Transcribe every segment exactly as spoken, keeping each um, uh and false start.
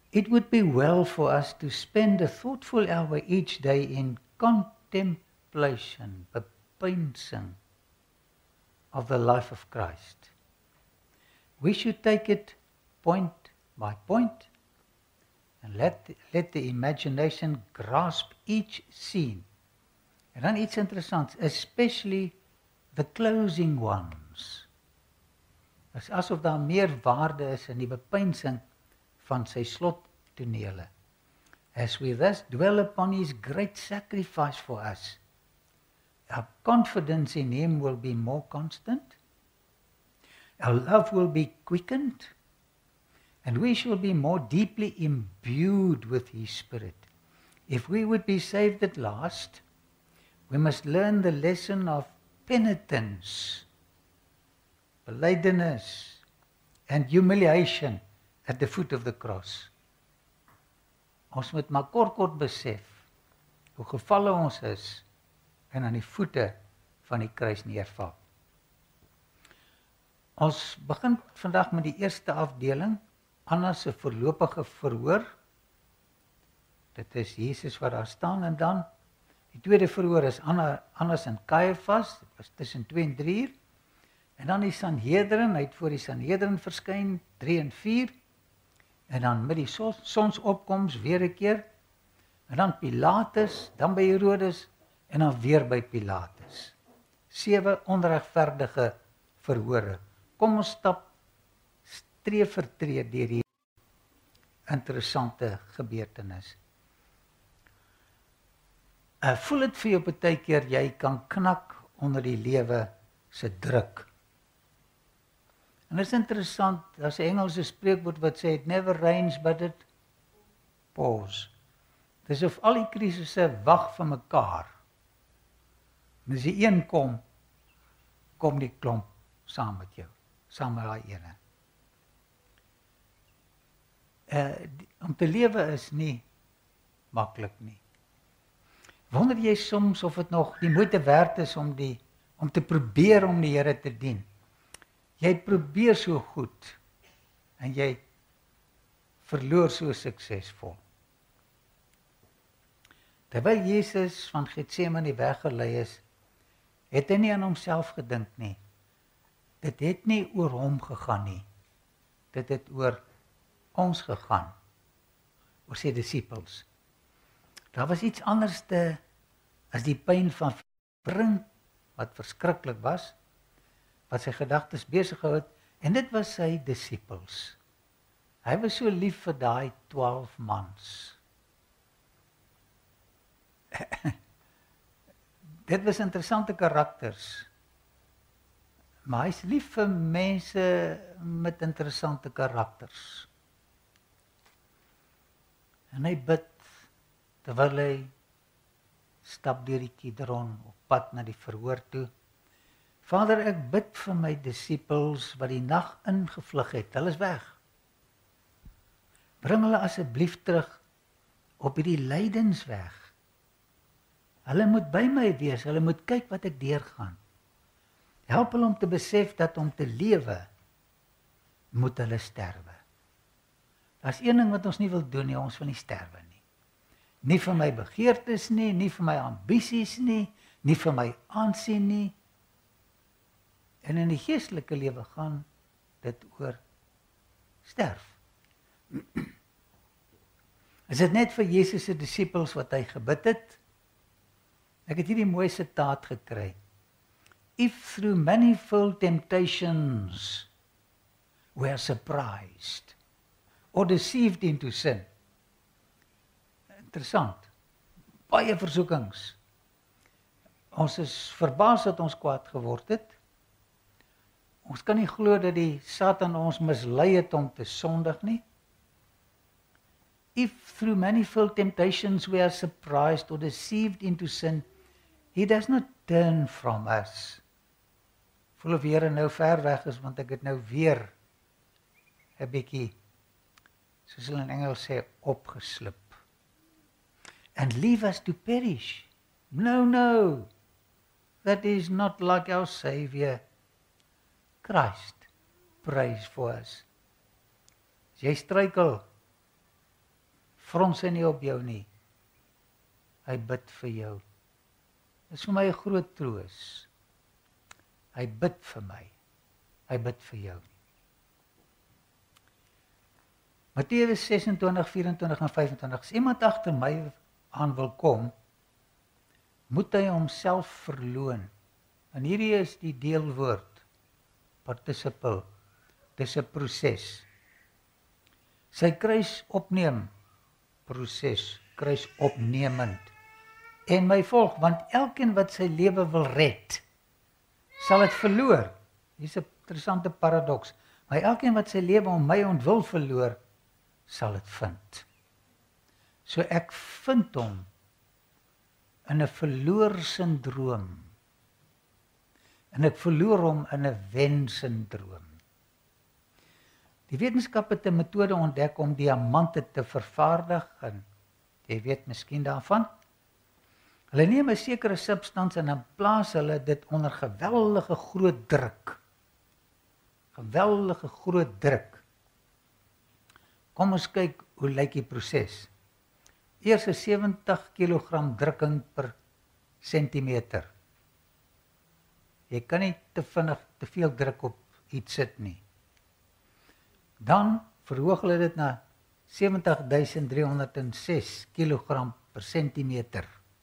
It would be well for us to spend a thoughtful hour each day in contemplation, bepeinsing of the life of Christ. We should take it point by point and let, let the imagination grasp each scene. En dan iets interessants, especially the closing ones. Dit is asof daar meer waarde is in die bepeinsing van sy slottonele. As we thus dwell upon his great sacrifice for us, our confidence in him will be more constant, our love will be quickened, and we shall be more deeply imbued with his Spirit. If we would be saved at last, we must learn the lesson of penitence, belydenis, and humiliation at the foot of the cross. Ons moet maar kort kort besef hoe gevalle ons is en aan die voete van die kruis neerval. Ons begin vandag met die eerste afdeling, Anna se voorlopige verhoor. Dit is Jesus wat daar staan, en dan die tweede verhoor is Anna, Annas en Caiaphas, dit was tussen twee en drie uur. En dan die Sanhedrin, hy het voor die Sanhedrin verskyn, drie en vier. En dan met die sonsopkoms weer 'n keer. En dan Pilatus, dan by Herodes en dan weer by Pilatus. Sewe onregverdige verhore. Kom ons stap tree vir tree deur die interessante gebeurtenis. Uh, voel dit vir jou baie keer jy kan knak onder die lewe se druk. En dit is interessant, daar's 'n Engelse spreekwoord wat sê, it never rains but it pours. Dis of al die krisisse wag vir mekaar. En as die een kom, kom die klomp saam met jou, saam met daai ene. Uh, om te lewe is nie maklik nie. Wonder jy soms of dit nog die moeite werd is om, die, om te probeer om die Here te dien? Jy probeer so goed en jy verloor so suksesvol. Terwyl Jesus van Getsemane weggelei is, het hy nie aan homself gedink nie. Dit het nie oor hom gegaan nie. Dit het oor ons gegaan, oor sy disippels. Daar was iets anders te, as die pyn van bring, wat verskriklik was, wat sy gedagtes besig gehou het, en dit was sy disippels. Hy was so lief vir daai twaalf mans. Dit was interessante karakters, maar hy is lief vir mense met interessante karakters. En hy bid, terwyl hy stap deur die Kidron op pad na die verhoor toe. Vader, ek bid vir my disippels wat die nag ingevlug het, hulle is weg. Bring hulle asseblief terug op hierdie lydensweg. Hulle moet by my wees, hulle moet kyk wat ek deurgaan. Help hulle om te besef dat om te lewe, moet hulle sterwe. Daar's een ding wat ons nie wil doen nie, ons wil nie sterwe nie. Nie vir my begeertes nie, nie vir my ambisies nie, nie vir my aansien nie. En in die geestelike lewe gaan dit oor sterf. Is dit net vir Jesus se disippels wat hy gebid het? Ek het hierdie mooi sitaat gekry. If through manifold temptations we are surprised or deceived into sin. Interessant. Baie versoekings. Ons is verbaas dat ons kwaad geword het. Ons kan nie glo dat die Satan ons mislei het om te sondig nie. If through manifold temptations we are surprised or deceived into sin, he does not turn from us. Voel of die Here nou ver weg is, want ek het nou weer 'n bietjie, soos hulle in Engels sê, opgeslip. And leave us to perish. No, no. That is not like our Savior. Christ prays for us. As jy struikel, frons hy nie op jou nie. Hy bid vir jou. Dit is vir my 'n groot troos. Hy bid vir my. Hy bid vir jou. Matteus sesentwintig, vyf-en-twintig en vyf-en-twintig. As iemand agter my aan wil kom, moet hy homself verloon. En hierdie is die deelwoord, participle. Dis 'n proses. Sy kruis opneem, proses, kruis opnemend. En my volg, want elkeen wat sy lewe wil red, sal dit verloor. Hier is 'n interessante paradoks. Maar elkeen wat sy lewe om my ontwil verloor, sal dit vind. So ek vind hom in 'n verloor-sindroom. En ek verloor hom in 'n wen-sindroom. Die wetenskap het 'n metode ontdek om diamante te vervaardig, en jy weet miskien daarvan. Hulle neem 'n sekere substans en dan plaas hulle dit onder geweldige groot druk. Geweldige groot druk. Kom ons kyk hoe lyk die proses. Eers 'n sewentig kilogram drukking per sentimeter. Jy kan nie te vinnig te veel druk op iets sit nie. Dan verhoog hulle dit na sewentig duisend driehonderd en ses kilogram per sentimeter.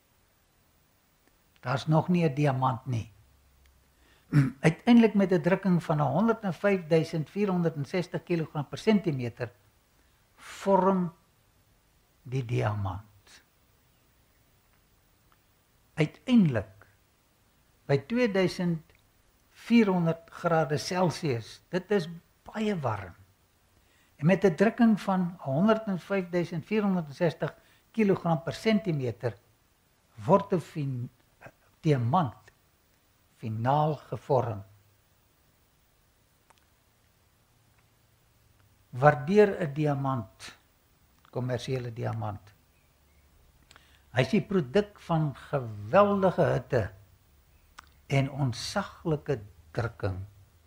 Daar's nog nie 'n diamant nie. Uiteindelik met 'n drukking van honderd en vyf duisend vierhonderd en sestig kilogram per sentimeter vorm die diamant. Uiteindelik by twee duisend vierhonderd grade Celsius, dit is baie warm. En met 'n drukking van honderd en vyf duisend vierhonderd en sestig kilogram per sentimeter word 'n fin diamant finaal gevorm. Waardeer 'n diamant, kommersiële diamant. Hy is die produk van geweldige hitte en onsaglike drukking.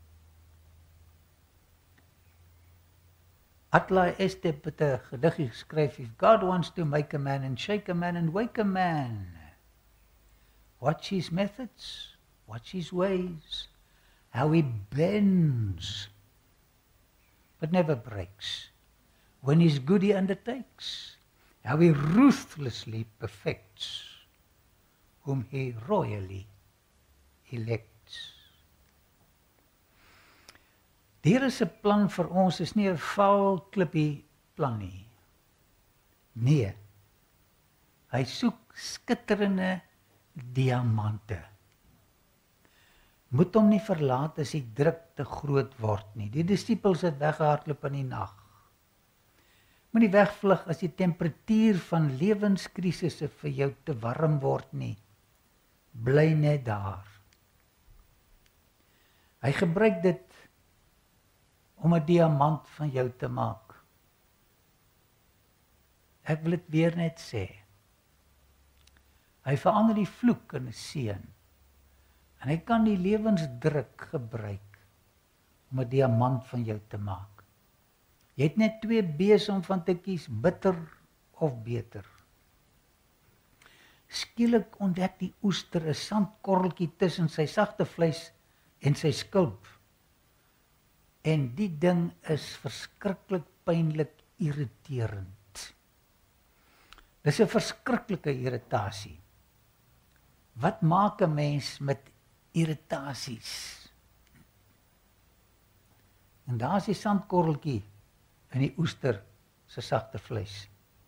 Adlai Estep het 'n gediggie geskryf, if God wants to make a man and shake a man and wake a man, watch his methods, watch his ways, how he bends, but never breaks. When he's good he undertakes, how he ruthlessly perfects, whom he royally elects. Die Here se plan vir ons is nie 'n vaal klippie plan nie. Nee, hy soek skitterende diamante. Moet hom nie verlaat as die druk te groot word nie. Die disippels het weggehardloop in die nag. Moenie wegvlug as die temperatuur van lewenskrisisse vir jou te warm word nie. Bly net daar. Hy gebruik dit om 'n diamant van jou te maak. Ek wil dit weer net sê. Hy verander die vloek in 'n seën. En hy kan die lewensdruk gebruik om 'n diamant van jou te maak. Jy het net twee B's om van te kies, bitter of beter. Skielik ontdek die oester 'n sandkorreltjie tussen sy sagte vleis en sy skulp. En die ding is verskriklik pynlik irriterend. Dis 'n verskriklike irritasie. Wat maak 'n mens met irritasies? En daar is die sandkorreltjie in die oester se sagte vleis.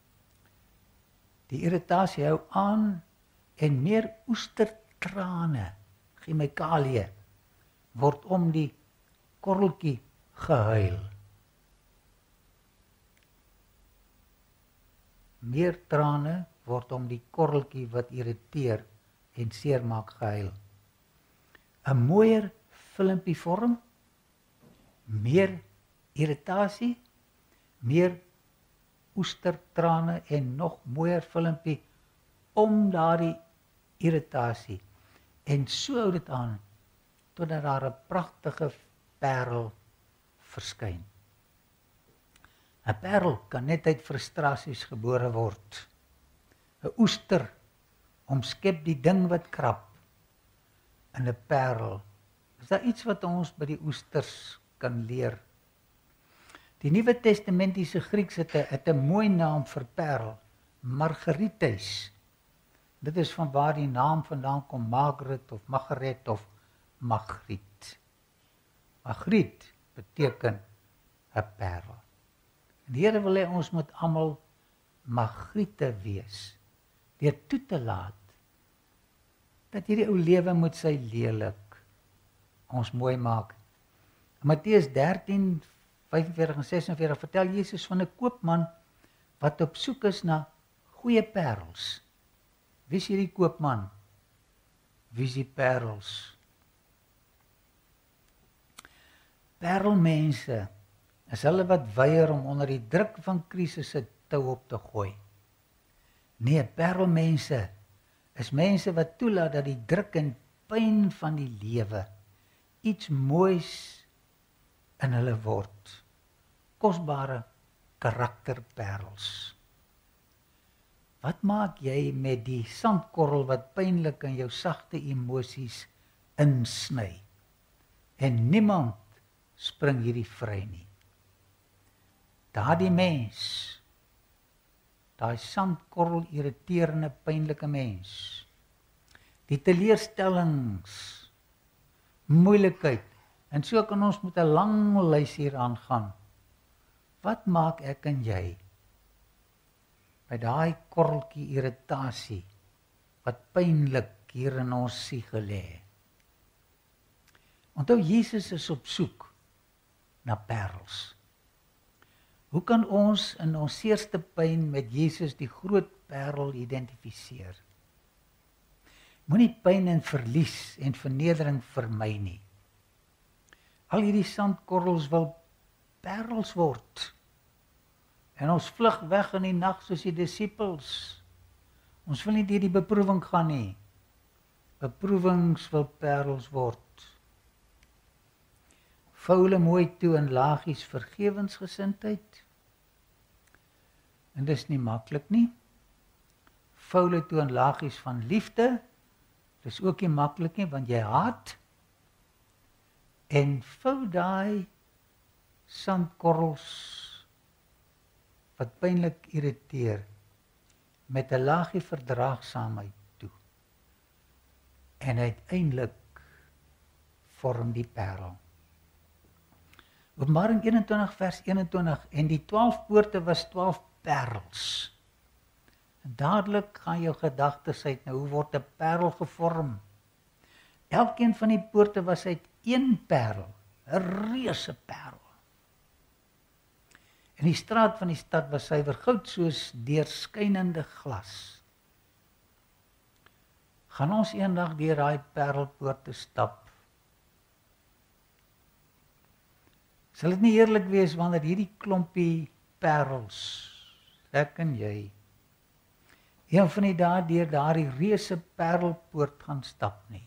Die irritasie hou aan en meer oestertrane, chemikalie, word om die korreltjie gehuil. Meer trane word om die korreltjie wat irriteer en seermaak gehuil. 'n Mooier filmpie vorm, meer irritasie, meer oestertrane en nog mooier filmpie om daardie irritasie. En so hou dit aan totdat daar 'n pragtige parel verskyn. 'n parel kan net uit frustrasies gebore word. 'n Oester omskep die ding wat krap in 'n parel. Is daar iets wat ons by die oesters kan leer? Die Nuwe Testamentiese Grieks het 'n het 'n mooi naam vir parel, Margarites. Dit is van waar die naam vandaan kom, Margaret of Margaret of Magriet. Magriet beteken 'n parel. En die Here wil hê ons moet almal Magriete wees, deur toe te laat dat hierdie ou lewe moet sy lelik ons mooi maak. In Matteus dertien, vyfenveertig en sesenveertig vertel Jesus van 'n koopman wat op soek is na goeie parels. Wie is hierdie koopman? Wie is die parels? Parelmense is hulle wat weier om onder die druk van krisisse tou op te gooi. Nee, parelmense is mense wat toelaat dat die druk en pyn van die lewe iets moois in hulle word. Kosbare karakterparels. Wat maak jy met die sandkorrel wat pynlik in jou sagte emosies insny? En niemand spring hierdie vry nie. Daardie mens, daai sandkorrel irriterende pynlike mens, die teleurstellings, moeilikheid, en so kan ons met 'n lang lys hier aangaan. Wat maak ek en jy by daai korreltjie irritasie wat pynlik hier in ons siege lê? Onthou, Jesus is op soek na parels. Hoe kan ons in ons seerste pyn met Jesus die groot parel identifiseer? Moenie pyn en verlies en vernedering vermy nie. Al hierdie sandkorrels wil parels word. En ons vlug weg in die nag soos die disippels. Ons wil nie deur die beproewing gaan nie. Beproewings wil parels word. Vou hulle mooi toe in lagies vergewensgesindheid. En dis nie maklik nie. Vou hulle toe in lagies van liefde. Dis ook nie maklik nie, want jy haat. En vou daai sandkorrels wat pynlik irriteer met 'n laagie verdraagsaamheid toe. En uiteindelik vorm die parel. Openbaring eenentwintig vers eenentwintig, en die twaalf poorte was twaalf parels. En dadelik gaan jou gedagtes uit, nou hoe word 'n parel gevorm? Elkeen van die poorte was uit een parel, 'n reuse parel. En die straat van die stad was suiwer goud soos deurskynende glas. Gaan ons eendag deur daai parelpoorte stap? Sal dit nie heerlik wees wanneer hierdie klompie parels, ek en jy, een van die dae deur daardie reuse parelpoort gaan stap nie?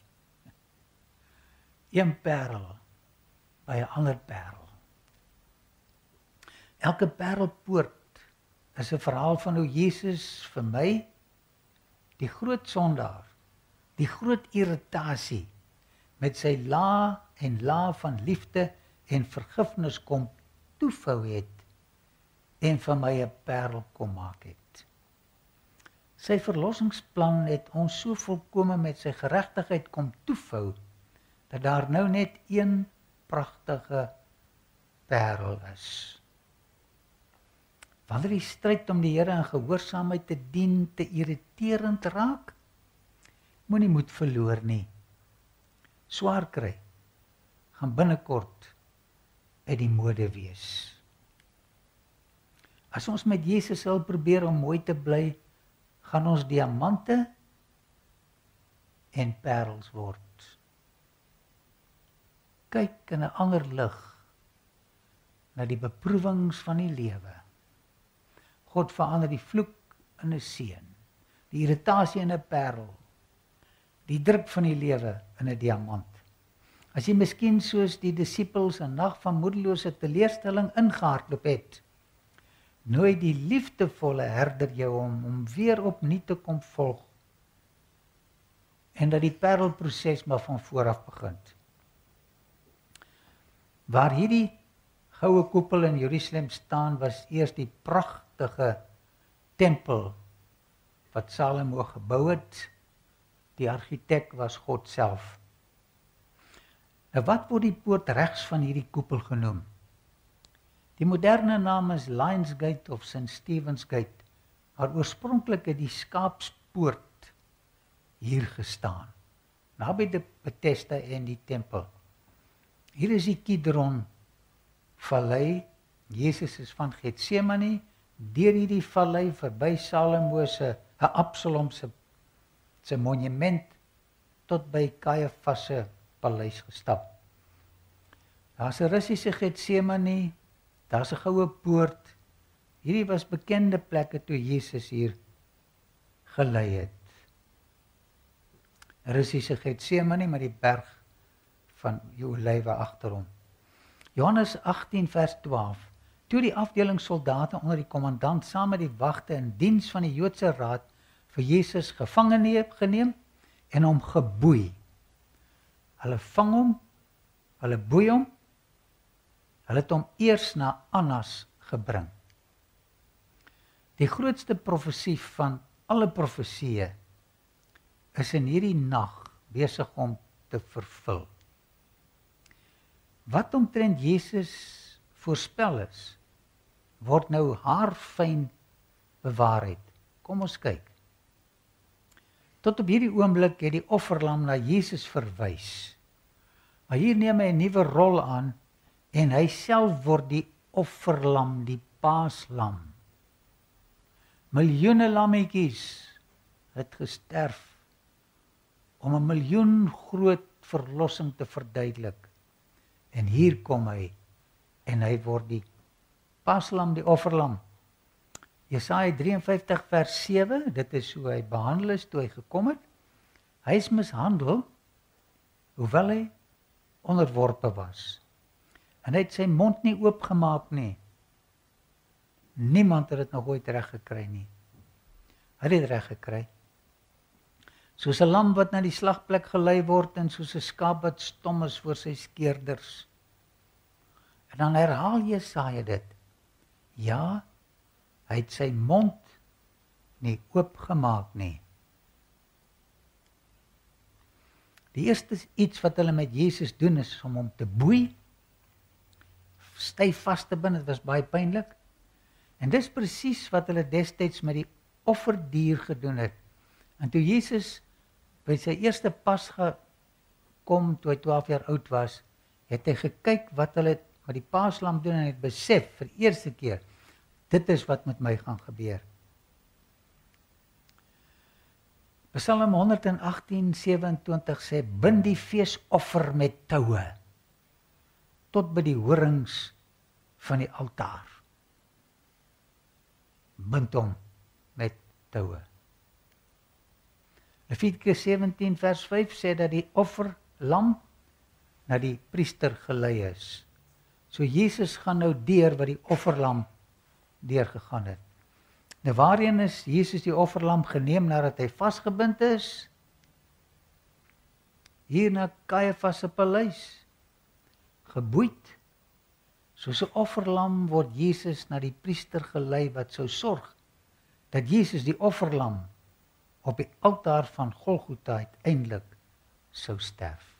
Een parel by 'n ander parel. Elke parelpoort is 'n verhaal van hoe Jesus vir my, die groot sondaar, die groot irritasie, met sy la en la van liefde en vergifnis kom toevou het en vir my 'n parel kom maak het. Sy verlossingsplan het ons so volkome met sy geregtigheid kom toevou, dat daar nou net een pragtige parel is. Wanneer die stryd om die Here in gehoorsaamheid te dien te irriterend raak, moenie moed verloor nie. Swaar kry gaan binnekort uit die mode wees. As ons met Jesus sal probeer om mooi te bly, gaan ons diamante en parels word. Kyk in 'n ander lig na die beproewings van die lewe. God verander die vloek in 'n seën, die irritasie in 'n parel, die druk van die lewe in 'n diamant. As jy miskien soos die disippels 'n nag van moedelose teleurstelling ingehardloop het, nooi die liefdevolle herder jou om, om weer opnuut te kom volg. En dat die parelproses maar van vooraf begin. Waar hierdie goue koepel in Jerusalem staan, was eers die pragtige tempel wat Salomo gebou het. Die argitek was God self. Nou wat word die poort regs van hierdie koepel genoem? Die moderne naam is Lions Gate of Saint Stephen's Gate, maar oorspronklik het die skaapspoort hier gestaan, naby die Bethesda en die tempel. Hier is die Kidron vallei, Jesus is van Getsemane, deur hierdie vallei verby Salomo se, Absalom se, se monument, tot by Kajafas se paleis gestap. Daar's 'n Russiese Getsemane, daar's 'n goue poort. Hierdie was bekende plekke toe Jesus hier gelei het. Russiese Getsemane met die berg van die olywe agter hom. Johannes agttien vers twaalf. Toe die afdeling soldate onder die kommandant saam met die wagte in diens van die Joodse raad vir Jesus gevange geneem en hom geboei. Hulle vang hom, hulle boei hom, hulle het hom eers na Annas gebring. Die grootste profesie van alle profesieë is in hierdie nag besig om te vervul. Wat omtrent Jesus voorspel is, word nou haarfyn bewaarheid. Kom ons kyk. Tot op hierdie oomblik het die offerlam na Jesus verwys. Maar hier neem hy 'n nuwe rol aan en hy self word die offerlam, die paaslam. Miljoene lammetjies het gesterf om 'n miljoen groot verlossing te verduidelik. En hier kom hy en hy word die paaslam, die offerlam. Jesaja drieënvyftig vers sewe, dit is hoe hy behandel is toe hy gekom het. Hy is mishandel, hoewel hy onderworpe was. En hy het sy mond nie oopgemaak nie. Niemand het dit nog ooit reg gekry nie. Hy het dit reg gekry. Soos 'n lam wat na die slagplek gelei word en soos 'n skaap wat stom is voor sy skeerders. En dan herhaal Jesaja dit. Ja, hy het sy mond nie oopgemaak nie. Die eerste iets wat hulle met Jesus doen is om hom te boei, styf vas te bind, dit was baie pynlik. En dis presies wat hulle destyds met die offerdier gedoen het. En toe Jesus by sy eerste Pasga kom, toe hy twaalf jaar oud was, het hy gekyk wat hulle met die paaslam doen en het besef vir eerste keer, dit is wat met my gaan gebeur. Psalm honderd agttien sewenentwintig sê, bind die feesoffer met toue, tot by die horings van die altaar. Bind hom met toue. Levitikus sewentien vers vyf sê dat die offerlam na die priester gelei is. So Jesus gaan nou deur wat die offerlam deurgegaan het. Nou waarheen is Jesus die offerlam geneem nadat hy vasgebind is? Hier na Kajafas se paleis. Geboeid. Soos 'n offerlam word Jesus na die priester gelei wat sou sorg dat Jesus die offerlam op die altaar van Golgotha uiteindelik sou sterf.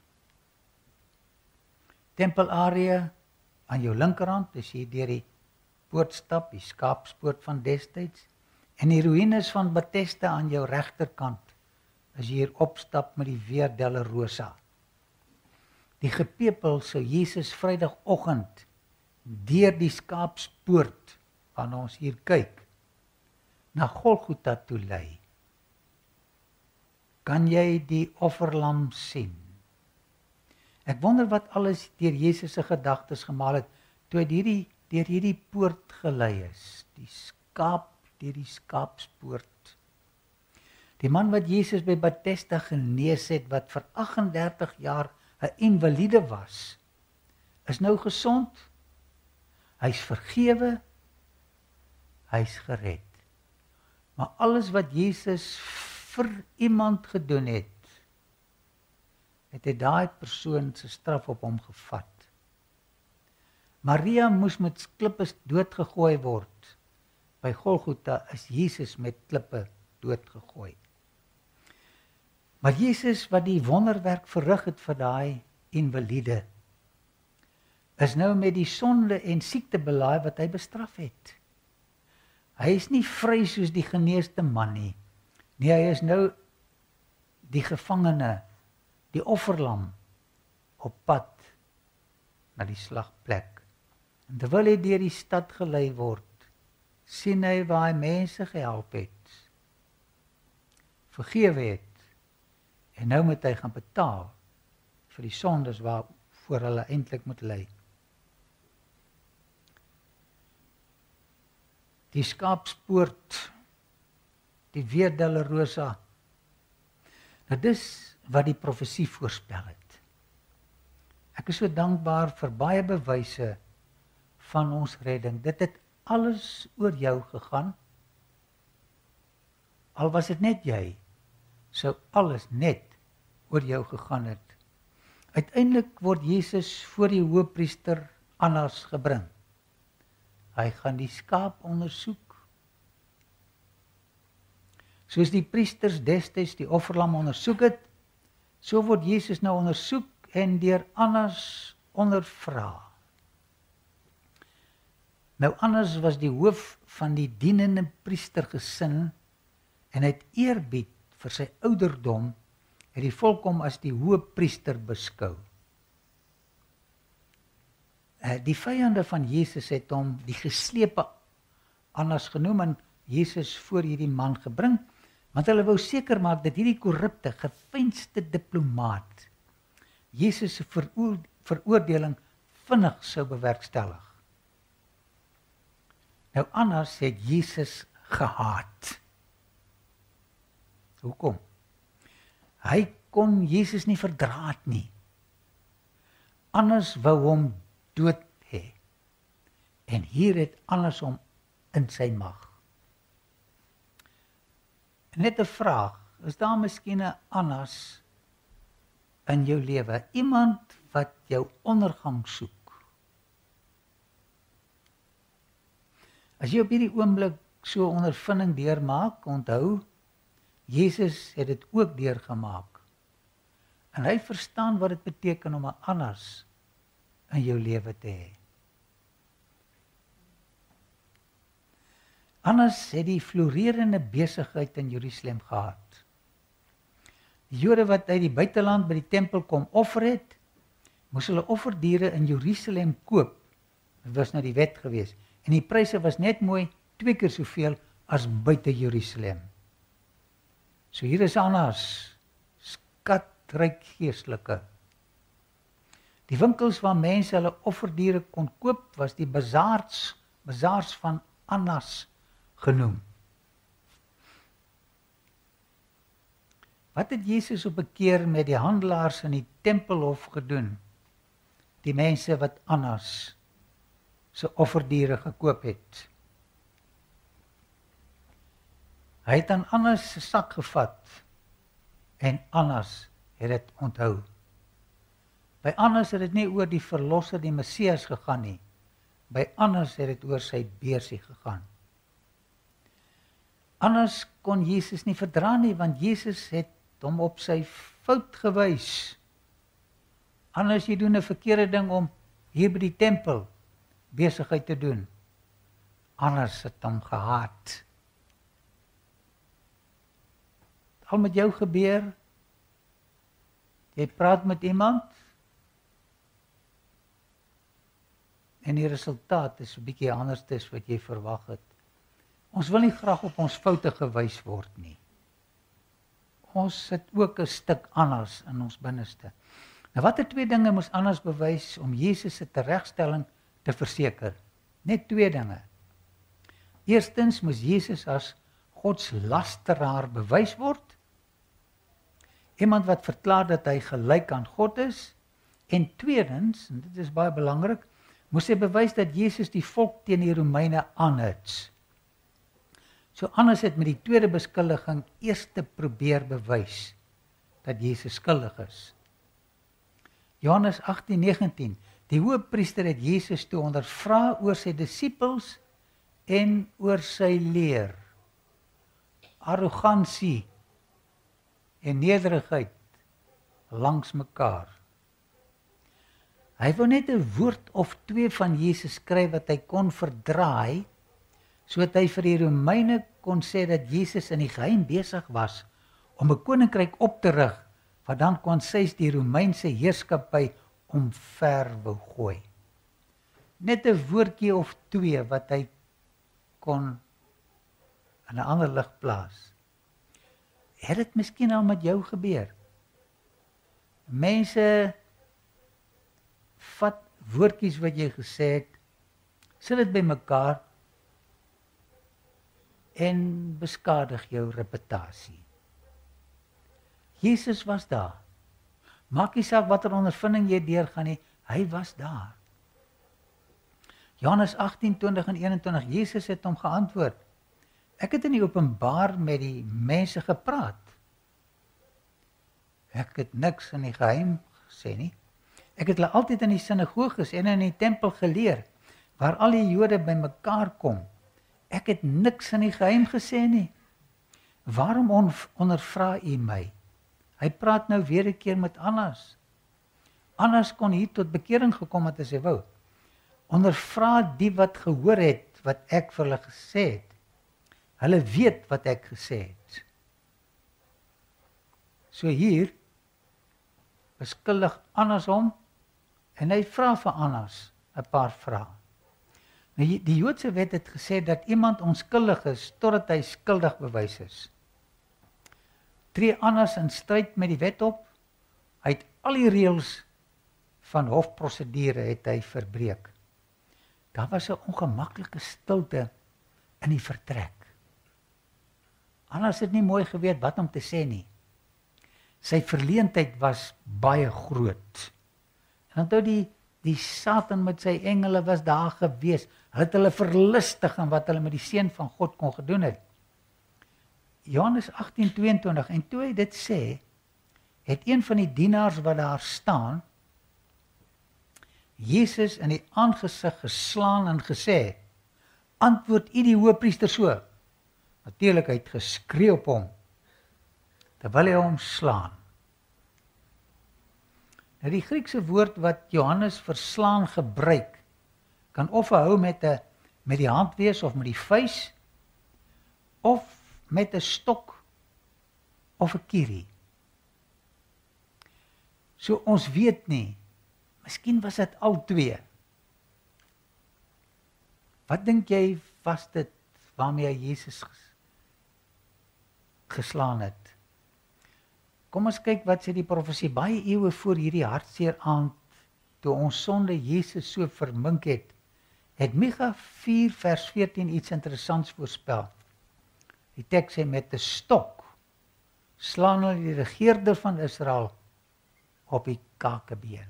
Tempelarea aan jou linkerhand, as jy deur die poort stap, die skaapspoort van destyds, en die ruïnes van Bethesda aan jou regterkant, as jy hier opstap met die Via Dolorosa. Die gepepel sou Jesus Vrydagoggend deur die skaapspoort, waarna ons hier kyk, na Golgotha toe lei. Kan jy die offerlam sien? Ek wonder wat alles deur Jesus se gedagtes gemaal het, toe hy hierdie, deur hierdie poort gelei is, die skaap, deur die skaapspoort. Die man wat Jesus by Bethesda genees het, wat vir agt en dertig jaar 'n invalide was, is nou gesond, hy's vergewe, hy is gered. Maar alles wat Jesus vir iemand gedoen het, het hy daai persoon se straf op hom gevat. Maria moes met klippe doodgegooi word. By Golgotha is Jesus met klippe doodgegooi. Maar Jesus wat die wonderwerk verrig het vir daai invalide, is nou met die sonde en siekte belaai wat hy bestraf het. Hy is nie vry soos die geneesde man nie. Nee, hy is nou die gevangene, die offerlam, op pad na die slagplek. En terwyl hy deur die stad gelei word, sien hy waar hy mense gehelp het, vergewe het, en nou moet hy gaan betaal vir die sondes waarvoor hulle eintlik moet ly. Die skaapspoort, die Via Dolorosa. Nou dis wat die profesie voorspel het. Ek is so dankbaar vir baie bewyse van ons redding. Dit het alles oor jou gegaan. Al was dit net jy, sou alles net oor jou gegaan het. Uiteindelik word Jesus voor die hoëpriester Annas gebring. Hy gaan die skaap ondersoek. Soos die priesters destyds die offerlam ondersoek het, so word Jesus nou ondersoek en deur Annas ondervra. Nou Annas was die hoof van die dienende priestergesin en het eerbied vir sy ouderdom het die volk hom as die hoëpriester beskou. Die vyande van Jesus het hom die geslepe Annas genoem en Jesus voor hierdie man gebring, want hulle wou seker maak dat hierdie korrupte, geveinsde diplomaat Jesus se veroordeling vinnig sou bewerkstellig. Nou Annas het Jesus gehaat. Hoekom? Hy kon Jesus nie verdraad nie. Annas wou hom dood hê. En hier het Annas hom in sy mag. Net 'n vraag, is daar miskien 'n Annas in jou lewe? Iemand wat jou ondergang soek? As jy op hierdie oomblik so ondervinding deurmaak, onthou, Jesus het dit ook deurgemaak. En hy verstaan wat dit beteken om 'n Annas in jou lewe te hê. Annas het die florerende besigheid in Jerusalem gehad. Die Jode wat uit die buiteland by die tempel kom offer het, moes hulle offerdiere in Jerusalem koop. Dit was nou die wet gewees. En die pryse was net mooi twee keer soveel as buite Jerusalem. So hier is Annas, skatryk geestelike. Die winkels waar mense hulle offerdiere kon koop, was die bazaars, bazaars van Annas genoem. Wat het Jesus op 'n keer met die handelaars in die tempelhof gedoen? Die mense wat Annas se offerdiere gekoop het. Hy het aan Annas se sak gevat en Annas het dit onthou. By Annas het dit nie oor die verlosser, die Messias gegaan nie. By Annas het dit oor sy beursie gegaan. Annas kon Jesus nie verdra nie, want Jesus het hom op sy fout gewys. Annas, jy doen 'n verkeerde ding om hier by die tempel besigheid te doen. Annas het hom gehaat. Al met jou gebeur, jy praat met iemand, en die resultaat is 'n bietjie anders as wat jy verwag het. Ons wil nie graag op ons foute gewys word nie. Ons het ook 'n stuk Annas in ons binneste. Nou watter twee dinge moes Annas bewys om Jesus se teregstelling te verseker? Net twee dinge. Eerstens moes Jesus as Gods lasteraar bewys word. Iemand wat verklaar dat hy gelyk aan God is. En tweedens, en dit is baie belangrik, moes hy bewys dat Jesus die volk teen die Romeine aanhits. So Annas het met die tweede beskuldiging eers te probeer bewys dat Jesus skuldig is. Johannes agttien negentien, die hoëpriester het Jesus toe ondervra oor sy disippels en oor sy leer. Arrogansie en nederigheid langs mekaar. Hy wou net 'n woord of twee van Jesus skryf wat hy kon verdraai, sodat hy vir die Romeine kon sê dat Jesus in die geheim besig was om 'n koninkryk op te rig, wat dan kon sês die Romeinse heerskappy omver wou gooi. Net 'n woordjie of twee wat hy kon in 'n ander lig plaas. Het dit miskien al met jou gebeur? Mense vat woordjies wat jy gesê het, sit dit by mekaar en beskadig jou reputasie. Jesus was daar. Maak nie saak watter ondervinding jy deurgaan nie, hy was daar. Johannes agttien twintig en eenentwintig, Jesus het hom geantwoord: Ek het in die openbaar met die mense gepraat. Ek het niks in die geheim gesê nie. Ek het hulle altyd in die sinagoges en in die tempel geleer, waar al die Jode by mekaar kom. Ek het niks in die geheim gesê nie. Waarom on, ondervra u my? Hy praat nou weer 'n keer met Annas. Annas kon hier tot bekering gekom het as hy wou. Ondervra die wat gehoor het wat ek vir hulle gesê het. Hulle weet wat ek gesê het. So hier beskuldig Annas hom en hy vra vir Annas 'n paar vrae. Nou, die Joodse wet het gesê dat iemand onskuldig is totdat hy skuldig bewys is. Tree Annas in stryd met die wet op, hy het al die reëls van hofprosedure het hy verbreek. Daar was 'n ongemaklike stilte in die vertrek. Annas het nie mooi geweet wat om te sê nie. Sy verleentheid was baie groot. En onthou die Die Satan met sy engele was daar gewees. Hulle het hulle verlustig in wat hulle met die seun van God kon gedoen het. Johannes agttien tweeëntwintig, en toe hy dit sê, het een van die dienaars wat daar staan, Jesus in die aangesig geslaan en gesê, antwoord u die hoëpriester so? Natuurlik, hy het geskree op hom, terwyl hy hom slaan. Nou die Griekse woord wat Johannes vir slaan gebruik, kan of hou met, a, met die hand wees of met die vuis, of met 'n stok of 'n kierie. So ons weet nie, miskien was dit al twee. Wat dink jy was dit waarmee hy Jesus geslaan het? Kom ons kyk wat sê die profesie baie eeue voor hierdie hartseer aand, toe ons sonde Jesus so vermink het, het Micha vier vers veertien iets interessants voorspel. Die teks sê met 'n stok slaan hulle die regeerder van Israel op die kakebeen.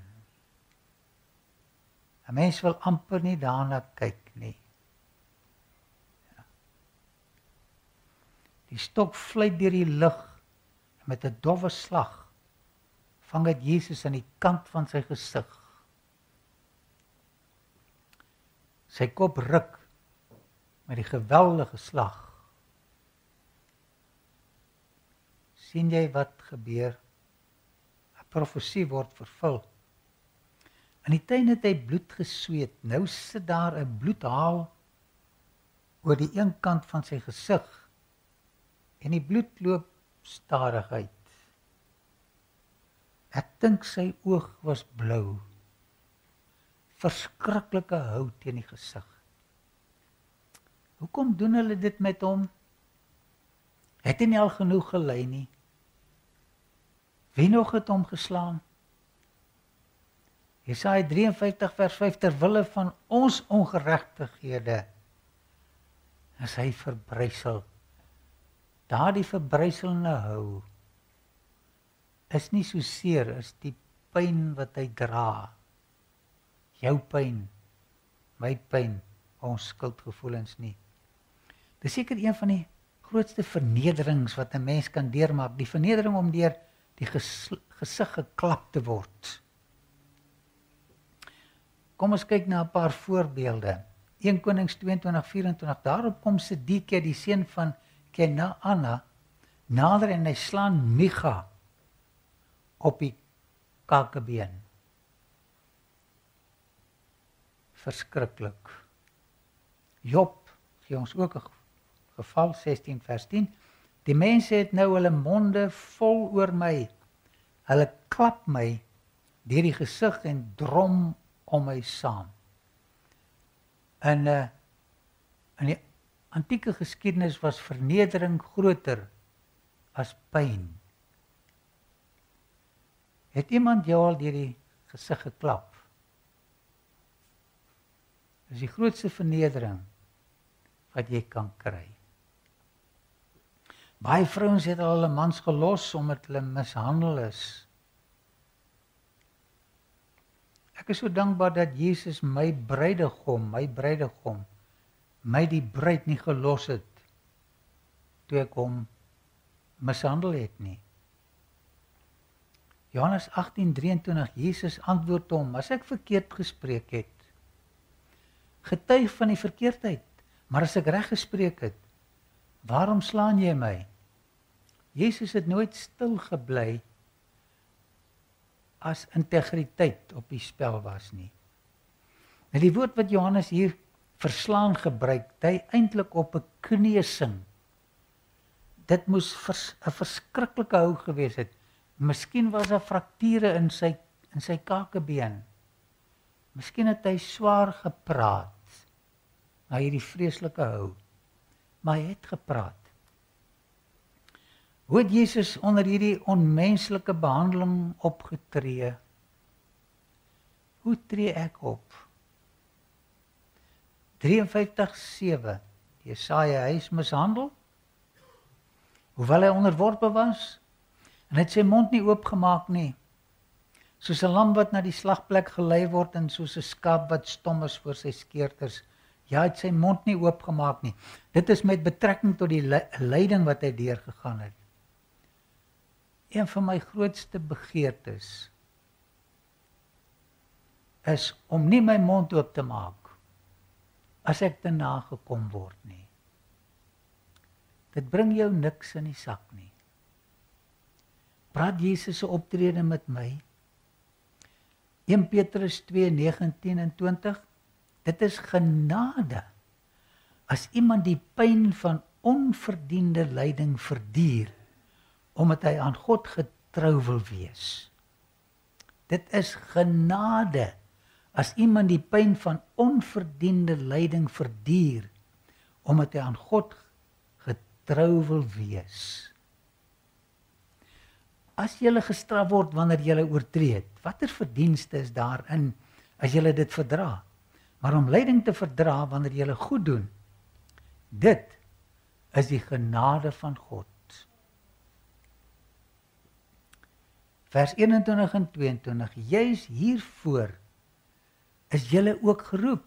'n Mens wil amper nie daarna kyk nie. Ja. Die stok vlieg deur die lug met 'n dowwe slag, vang dit Jesus aan die kant van sy gesig. Sy kop ruk met die geweldige slag. Sien jy wat gebeur? 'n Profesie word vervul. In die tuin het hy bloed gesweet, nou sit daar 'n bloedhaal oor die een kant van sy gesig, en die bloed loop stadig uit. Ek dink sy oog was blou. Verskriklike hout teen die gesig. Hoekom doen hulle dit met hom? Het hy nie al genoeg gelei nie? Wie nog het hom geslaan? Jesaja drie en vyftig vers vyf, ter wille van ons ongeregtighede is hy verbrysel. Daardie verbryselende hou is nie so seer as die pyn wat hy dra. Jou pyn, my pyn, ons skuldgevoelens nie. Dis seker een van die grootste vernederings wat 'n mens kan deurmaak, die vernedering om deur die ges, gesig geklap te word. Kom ons kyk na 'n paar voorbeelde. Eerste Konings tweeëntwintig vyf-en-twintig, daarop kom Sedekja, die seun van Kenaana, nader en hy slaan Micha op die kakebeen. Verskriklik. Job gee ons ook 'n geval, sestien vers tien. Die mense het nou hulle monde vol oor my. Hulle klap my deur die gesig en drom om my saam. En uh, in die antieke geskiedenis was vernedering groter as pyn. Het iemand jou al deur die gesig geklap? Dis die grootste vernedering wat jy kan kry. Baie vrouens het al hulle mans gelos omdat hulle mishandel is. Ek is so dankbaar dat Jesus my bruidegom, my bruidegom, my die bruid nie gelos het toe ek hom mishandel het nie. Johannes agtien drieëntwintig, Jesus antwoord hom, as ek verkeerd gespreek het, getuig van die verkeerdheid, maar as ek reg gespreek het, waarom slaan jy my? Jesus het nooit stil gebly as integriteit op die spel was nie. En die woord wat Johannes hier verslaan gebruik, hy eintlik op 'n kneusing. Dit moes vers, 'n verskriklike hou gewees het. Miskien was daar frakture in sy in sy kakebeen. Miskien het hy swaar gepraat na hierdie vreeslike hou. Maar hy het gepraat. Hoe het Jesus onder hierdie onmenslike behandeling opgetree? Hoe tree ek op? drieënvyftig sewe, Jesaja, hy is mishandel, hoewel hy onderworpe was, en het sy mond nie oopgemaak nie, soos 'n lam wat na die slagplek gelei word, en soos 'n skaap wat stom is voor sy skeerders. Ja, het sy mond nie oopgemaak nie. Dit is met betrekking tot die lyding wat hy deurgegaan het. Een van my grootste begeertes is om nie my mond oop te maak as ek te nagekom word nie. Dit bring jou niks in die sak nie. Praat Jesus se optrede met my. Eerste Petrus twee negentien en twintig. Dit is genade as iemand die pyn van onverdiende lyding verduur, omdat hy aan God getrou wil wees. Dit is genade as iemand die pyn van onverdiende lyding verduur, omdat hy aan God getrou wil wees. As jy gestraf word wanneer jy oortree het, watter verdienste is daarin as jy dit verdra? Maar om lyding te verdra wanneer jy goed doen, dit is die genade van God. Vers eenentwintig en tweeëntwintig, juis hiervoor is julle ook geroep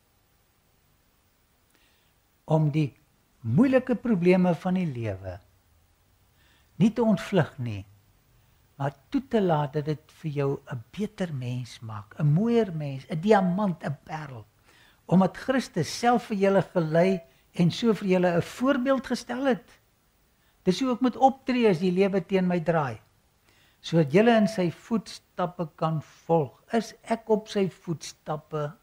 om die moeilike probleme van die lewe nie te ontvlug nie, maar toe te laat dat dit vir jou 'n beter mens maak, 'n mooier mens, 'n diamant, 'n parel, omdat Christus self vir julle gelei en so vir julle 'n voorbeeld gestel het. Dis hoe ek moet optree as die lewe teen my draai, sodat julle in sy voetstappe kan volg. Is ek op sy voetstappe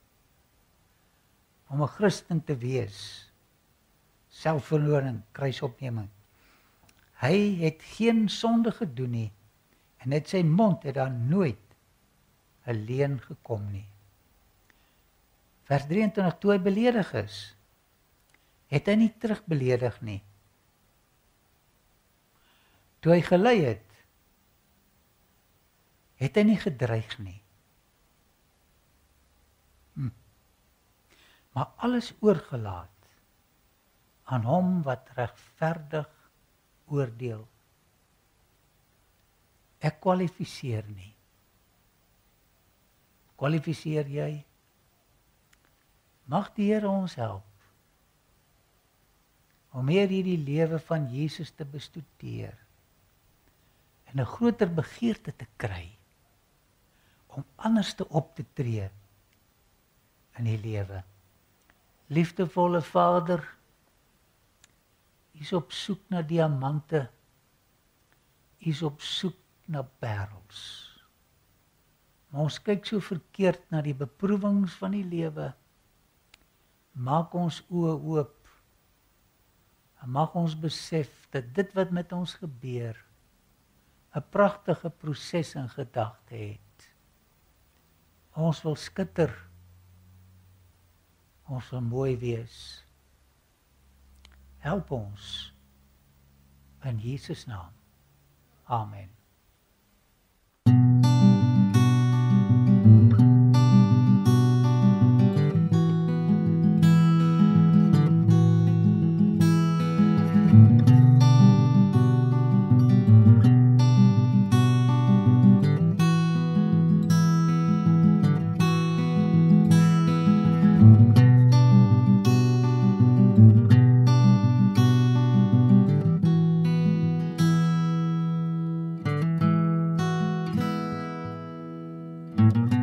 om 'n Christen te wees? Selfverlooning, kruisopneming. Hy het geen sonde gedoen nie, en uit sy mond het daar nooit 'n leuen gekom nie. Vers drieëntwintig, toe hy beledig is, het hy nie terugbeledig nie. Toe hy gelei het, het hy nie gedreig nie. Hm. Maar alles oorgelaat aan hom wat regverdig oordeel. Ek kwalifiseer nie. Kwalifiseer jy? Mag die Here ons help om meer hierdie lewe van Jesus te bestudeer en 'n groter begeerte te kry om anders te op te tree in die lewe. Liefdevolle Vader, U is op soek na diamante, U is op soek na parels. Maar ons kyk so verkeerd na die beproewings van die lewe. Maak ons oë oop. En mag ons besef dat dit wat met ons gebeur 'n pragtige proses in gedagte het. Ons wil skitter. Ons wil mooi wees. Help ons in Jesus naam. Amen. Thank you.